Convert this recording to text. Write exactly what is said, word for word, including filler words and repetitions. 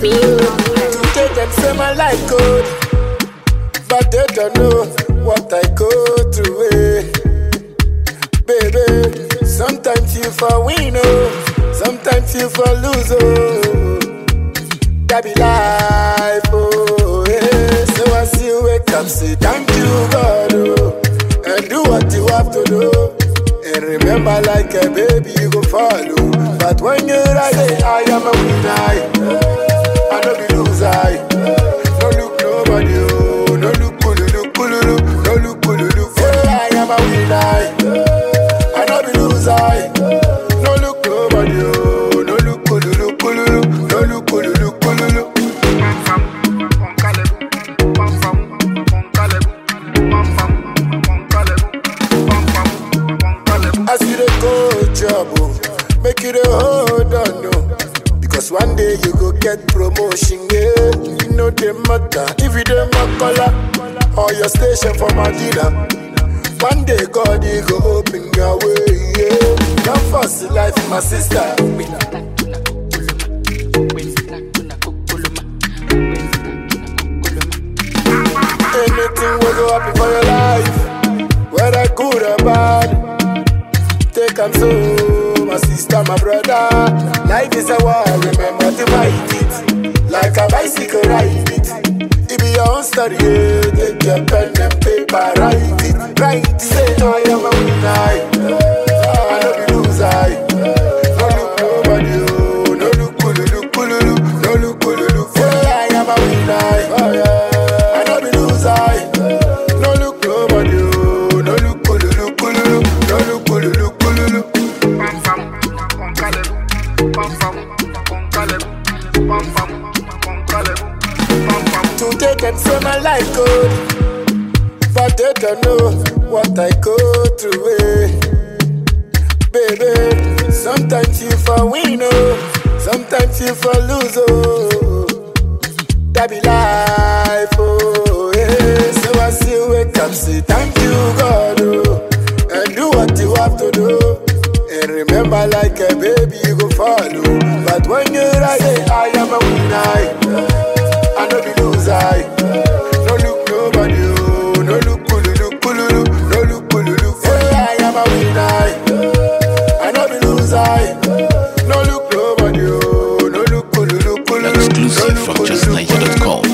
Today them say my life good, but they don't know what I go through. Eh. Baby, sometimes you for win, oh, sometimes you for lose, oh. That be life, oh, yeah. So as you wake up, say thank you, God, oh, and do what you have to do. And remember, like a baby, you go follow. But when you're right, say, I am a winner, I no be loser. No look nobody, oh, no look kululu, kululu, no look kululu. Say, I am a winner, I no be loser. No look nobody, oh, no look kululu, kululu, no look kululu, kululu. As you dey go job, oh, make you dey hold on, no. Because one day you go get promotion, yeah. You know the matter if you dey my color or your station for my dealer. One day God he go open your way, yeah. Don't force the life, my sister. Anything will go happen for your life, whether good or bad. Take am so, my sister, my brother. Life is a war, remember to fight it. Like a bicycle, ride it. It be your own story, yeah. Take your pen and paper, write it. Write it, say I am a winner, I no be loser. No look nobody, oh, no look kululu, kululu, no look kululu. Say I am a winner, I no be loser. No look nobody, oh, no look kululu, kululu, no look kululu. Today them say my life good, but they don't know what I go through. Eh. Baby, sometimes you for win, oh, sometimes you for lose, oh. That be life, oh, yeah. So as you wake up, say thank you, God, oh, and do what you have to do. And remember, like a baby, you go follow. But when you're right, say, I am a winner, I no be loser. No look nobody, oh, no look kululu, kululu, no look kululu. Say, I am a winner, I no be loser. No look nobody, oh, no look kululu, kululu. Exclusive from just niger dot com.